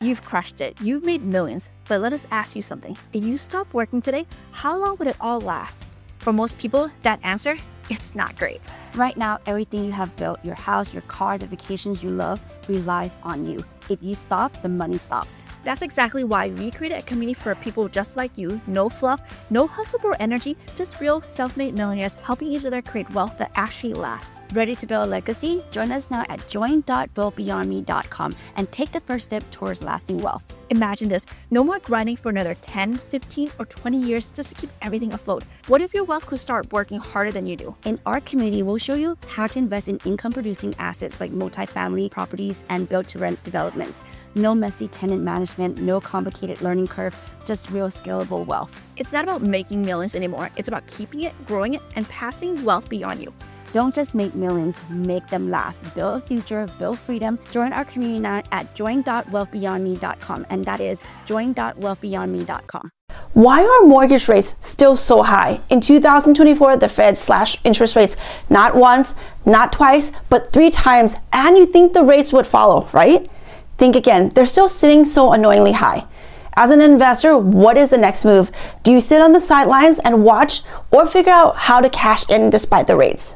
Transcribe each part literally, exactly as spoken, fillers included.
You've crushed it. You've made millions. But let us ask you something. If you stop working today, how long would it all last? For most people, that answer, it's not great. Right now, everything you have built, your house, your car, the vacations you love, relies on you. If you stop, the money stops. That's exactly why we created a community for people just like you. No fluff, no hustle or energy, just real self-made millionaires helping each other create wealth that actually lasts. Ready to build a legacy? Join us now at join dot build beyond me dot com and take the first step towards lasting wealth. Imagine this, no more grinding for another ten, fifteen, or twenty years just to keep everything afloat. What if your wealth could start working harder than you do? In our community, we'll show you how to invest in income-producing assets like multifamily properties and build-to-rent developments. No messy tenant management, no complicated learning curve, just real scalable wealth. It's not about making millions anymore. It's about keeping it, growing it, and passing wealth beyond you. Don't just make millions, make them last. Build a future, build freedom. Join our community now at join dot wealth beyond me dot com, and that is join dot wealth beyond me dot com. Why are mortgage rates still so high? In two thousand twenty-four, the Fed slashed interest rates not once, not twice, but three times, and you think the rates would follow, right? Think again, they're still sitting so annoyingly high. As an investor, what is the next move? Do you sit on the sidelines and watch, or figure out how to cash in despite the rates?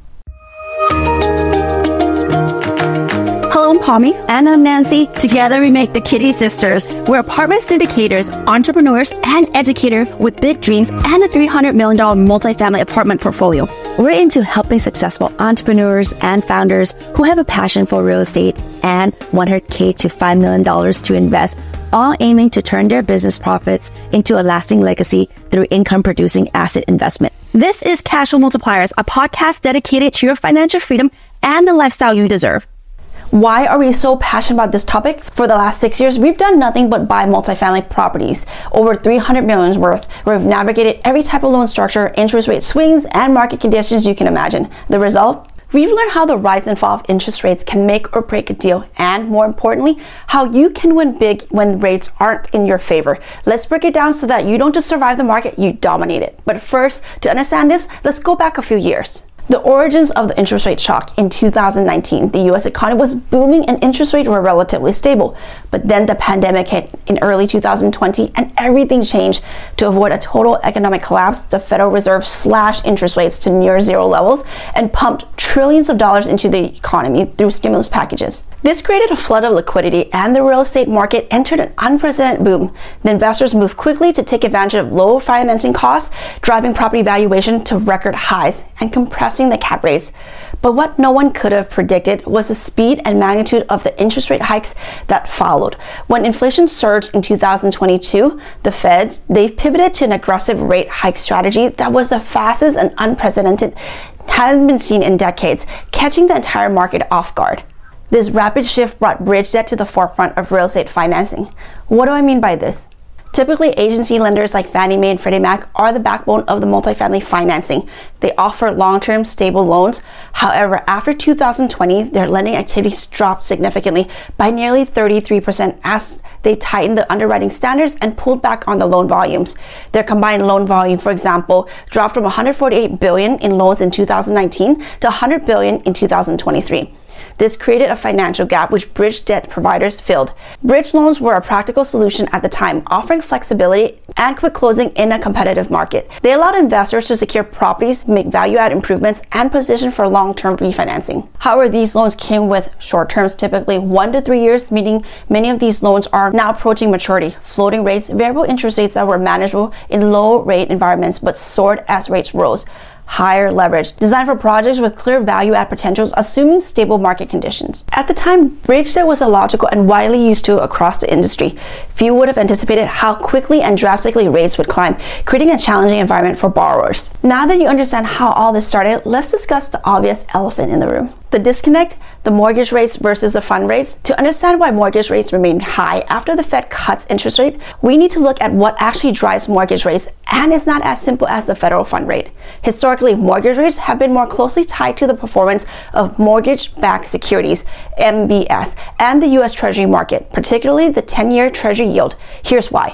Hello, I'm Pommy. And I'm Nancy. Together we make the Kitty Sisters. We're apartment syndicators, entrepreneurs, and educators with big dreams and a three hundred million dollars multifamily apartment portfolio. We're into helping successful entrepreneurs and founders who have a passion for real estate and one hundred thousand to five million dollars to invest, all aiming to turn their business profits into a lasting legacy through income-producing asset investment. This is Cash Flow Multipliers, a podcast dedicated to your financial freedom and the lifestyle you deserve. Why are we so passionate about this topic? For the last six years, we've done nothing but buy multifamily properties, over three hundred million worth, where we've navigated every type of loan structure, interest rate swings, and market conditions you can imagine. The result? We've learned how the rise and fall of interest rates can make or break a deal, and more importantly, how you can win big when rates aren't in your favor. Let's break it down so that you don't just survive the market, you dominate it. But first, to understand this, let's go back a few years. The origins of the interest rate shock. In two thousand nineteen, the U S economy was booming and interest rates were relatively stable. But then the pandemic hit in early two thousand twenty and everything changed. To avoid a total economic collapse, the Federal Reserve slashed interest rates to near zero levels and pumped trillions of dollars into the economy through stimulus packages. This created a flood of liquidity and the real estate market entered an unprecedented boom. The investors moved quickly to take advantage of low financing costs, driving property valuation to record highs and compressing the cap rates. But what no one could have predicted was the speed and magnitude of the interest rate hikes that followed. When inflation surged in two thousand twenty-two, the Feds, they've pivoted to an aggressive rate hike strategy that was the fastest and unprecedented, hadn't been seen in decades, catching the entire market off guard. This rapid shift brought bridge debt to the forefront of real estate financing. What do I mean by this? Typically, agency lenders like Fannie Mae and Freddie Mac are the backbone of the multifamily financing. They offer long-term, stable loans. However, after two thousand twenty, their lending activities dropped significantly by nearly thirty-three percent as they tightened the underwriting standards and pulled back on the loan volumes. Their combined loan volume, for example, dropped from one hundred forty-eight billion dollars in loans in two thousand nineteen to one hundred billion dollars in two thousand twenty-three. This created a financial gap which bridge debt providers filled. Bridge loans were a practical solution at the time, offering flexibility and quick closing in a competitive market. They allowed investors to secure properties, make value-add improvements, and position for long-term refinancing. However, these loans came with short terms, typically one to three years, meaning many of these loans are now approaching maturity. Floating rates, variable interest rates that were manageable in low-rate environments but soared as rates rose. Higher leverage, designed for projects with clear value-add potentials, assuming stable market conditions. At the time, bridge debt was illogical and widely used to across the industry. Few would have anticipated how quickly and drastically rates would climb, creating a challenging environment for borrowers. Now that you understand how all this started, let's discuss the obvious elephant in the room. The disconnect, the mortgage rates versus the fund rates. To understand why mortgage rates remain high after the Fed cuts interest rate, we need to look at what actually drives mortgage rates, and it's not as simple as the federal fund rate. Historically, mortgage rates have been more closely tied to the performance of mortgage-backed securities, M B S, and the U S Treasury market, particularly the ten-year Treasury yield. Here's why.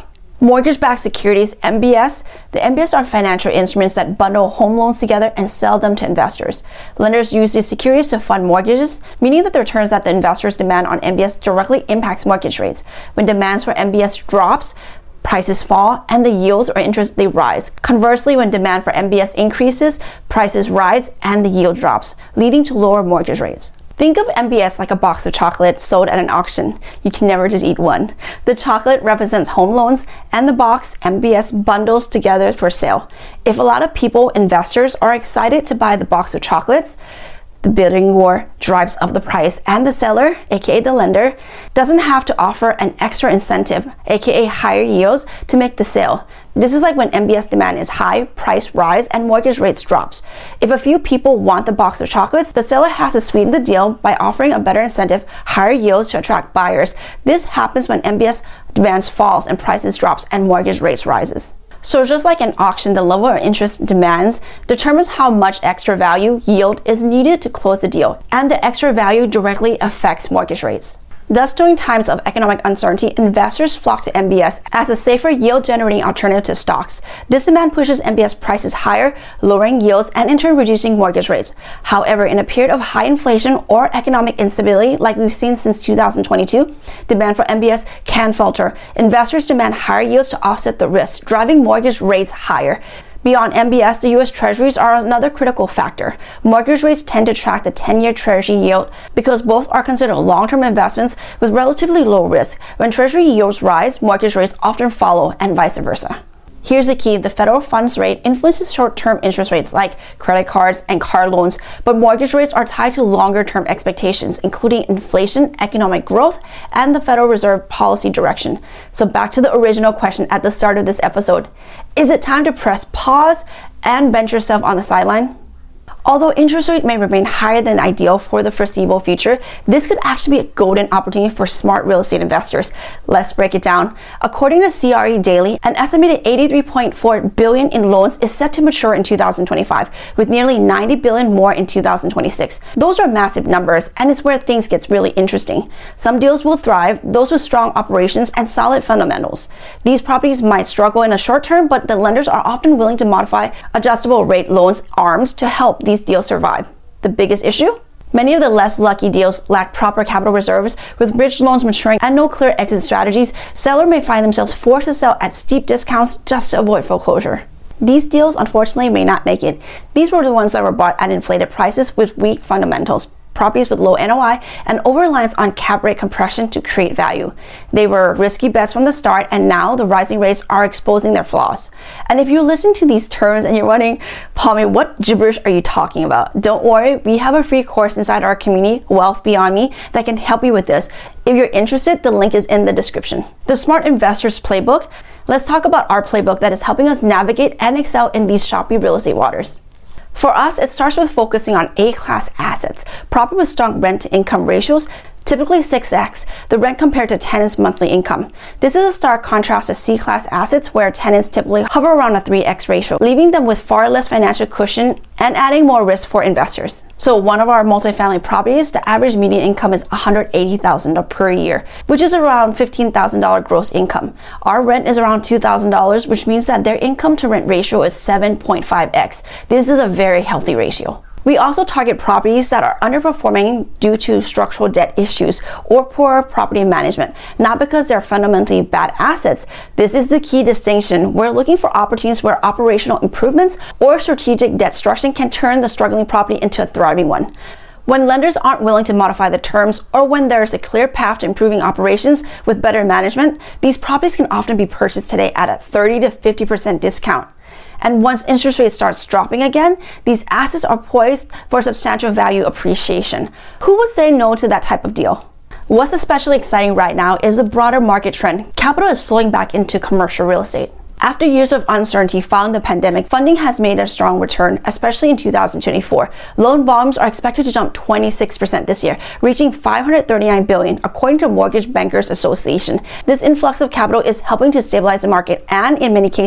Mortgage-backed securities, M B S. The M B S are financial instruments that bundle home loans together and sell them to investors. Lenders use these securities to fund mortgages, meaning that the returns that the investors demand on M B S directly impacts mortgage rates. When demands for M B S drops, prices fall, and the yields or interest they rise. Conversely, when demand for M B S increases, prices rise and the yield drops, leading to lower mortgage rates. Think of M B S like a box of chocolate sold at an auction. You can never just eat one. The chocolate represents home loans, and the box, M B S, bundles together for sale. If a lot of people, investors, are excited to buy the box of chocolates, the bidding war drives up the price, and the seller, aka the lender, doesn't have to offer an extra incentive, aka higher yields, to make the sale. This is like when M B S demand is high, price rise, and mortgage rates drops. If a few people want the box of chocolates, the seller has to sweeten the deal by offering a better incentive, higher yields to attract buyers. This happens when M B S demand falls and prices drops and mortgage rates rises. So just like an auction, the level of interest demands determines how much extra value yield is needed to close the deal, and the extra value directly affects mortgage rates. Thus, during times of economic uncertainty, investors flock to M B S as a safer yield-generating alternative to stocks. This demand pushes M B S prices higher, lowering yields and in turn reducing mortgage rates. However, in a period of high inflation or economic instability like we've seen since two thousand twenty-two, demand for M B S can falter. Investors demand higher yields to offset the risk, driving mortgage rates higher. Beyond M B S, the U S Treasuries are another critical factor. Mortgage rates tend to track the ten-year Treasury yield because both are considered long-term investments with relatively low risk. When Treasury yields rise, mortgage rates often follow, and vice versa. Here's the key: the federal funds rate influences short-term interest rates like credit cards and car loans, but mortgage rates are tied to longer-term expectations, including inflation, economic growth, and the Federal Reserve policy direction. So back to the original question at the start of this episode. Is it time to press pause and bench yourself on the sideline? Although interest rate may remain higher than ideal for the foreseeable future, this could actually be a golden opportunity for smart real estate investors. Let's break it down. According to C R E Daily, an estimated eighty-three point four billion dollars in loans is set to mature in two thousand twenty-five, with nearly ninety billion dollars more in two thousand twenty-six. Those are massive numbers, and it's where things get really interesting. Some deals will thrive, those with strong operations and solid fundamentals. These properties might struggle in the short term, but the lenders are often willing to modify adjustable rate loans arms to help these deals survive. The biggest issue? Many of the less lucky deals lack proper capital reserves. With bridge loans maturing and no clear exit strategies, sellers may find themselves forced to sell at steep discounts just to avoid foreclosure. These deals, unfortunately, may not make it. These were the ones that were bought at inflated prices with weak fundamentals, properties with low N O I, and over-reliance on cap rate compression to create value. They were risky bets from the start, and now the rising rates are exposing their flaws. And if you're listening to these terms and you're wondering, Palmy, what gibberish are you talking about? Don't worry, we have a free course inside our community, Wealth Beyond Me, that can help you with this. If you're interested, the link is in the description. The Smart Investors Playbook. Let's talk about our playbook that is helping us navigate and excel in these choppy real estate waters. For us, it starts with focusing on A-class assets, property with strong rent-to-income ratios, typically six x, the rent compared to tenants' monthly income. This is a stark contrast to C-class assets where tenants typically hover around a three x ratio, leaving them with far less financial cushion and adding more risk for investors. So one of our multifamily properties, the average median income is one hundred eighty thousand dollars per year, which is around fifteen thousand dollars gross income. Our rent is around two thousand dollars, which means that their income to rent ratio is seven point five x. This is a very healthy ratio. We also target properties that are underperforming due to structural debt issues or poor property management, not because they're fundamentally bad assets. This is the key distinction. We're looking for opportunities where operational improvements or strategic debt structuring can turn the struggling property into a thriving one. When lenders aren't willing to modify the terms, or when there's a clear path to improving operations with better management, these properties can often be purchased today at a thirty to fifty percent discount. And once interest rates starts dropping again, these assets are poised for substantial value appreciation. Who would say no to that type of deal? What's especially exciting right now is the broader market trend. Capital is flowing back into commercial real estate. After years of uncertainty following the pandemic, funding has made a strong return, especially in two thousand twenty-four. Loan volumes are expected to jump twenty-six percent this year, reaching five hundred thirty-nine billion dollars, according to Mortgage Bankers Association. This influx of capital is helping to stabilize the market and, in many cases, put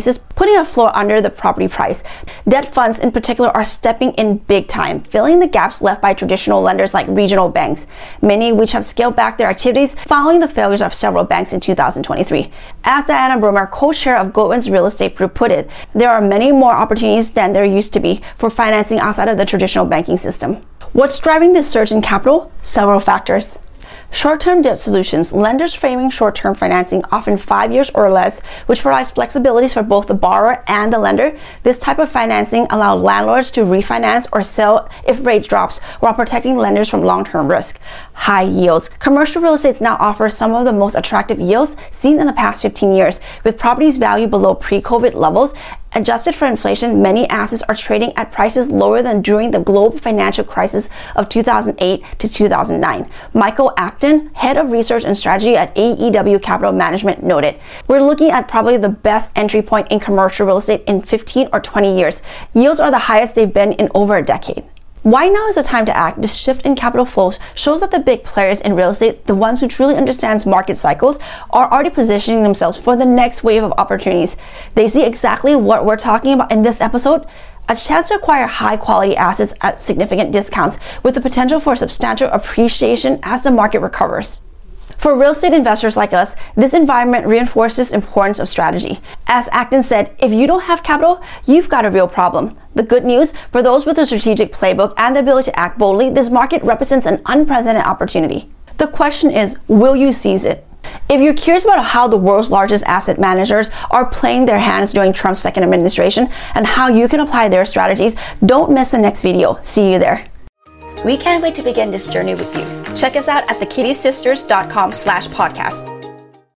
putting a floor under the property price. Debt funds in particular are stepping in big time, filling the gaps left by traditional lenders like regional banks, many which have scaled back their activities following the failures of several banks in two thousand twenty-three. As Diana Bromer, co-chair of Goldman's Real Estate Group, put it, there are many more opportunities than there used to be for financing outside of the traditional banking system. What's driving this surge in capital? Several factors. Short-term debt solutions, lenders framing short-term financing, often five years or less, which provides flexibilities for both the borrower and the lender. This type of financing allows landlords to refinance or sell if rate drops while protecting lenders from long-term risk. High yields. Commercial real estate now offers some of the most attractive yields seen in the past fifteen years, with properties valued below pre-COVID levels. Adjusted for inflation, many assets are trading at prices lower than during the global financial crisis of two thousand eight to two thousand nine. Michael Acton, head of research and strategy at A E W Capital Management, noted, "We're looking at probably the best entry point in commercial real estate in fifteen or twenty years. Yields are the highest they've been in over a decade." Why now is the time to act? This shift in capital flows shows that the big players in real estate, the ones who truly understand market cycles, are already positioning themselves for the next wave of opportunities. They see exactly what we're talking about in this episode: a chance to acquire high quality assets at significant discounts with the potential for substantial appreciation as the market recovers. For real estate investors like us, this environment reinforces the importance of strategy. As Acton said, if you don't have capital, you've got a real problem. The good news, for those with a strategic playbook and the ability to act boldly, this market represents an unprecedented opportunity. The question is, will you seize it? If you're curious about how the world's largest asset managers are playing their hands during Trump's second administration and how you can apply their strategies, don't miss the next video. See you there. We can't wait to begin this journey with you. Check us out at the kitty sisters dot com slash podcast.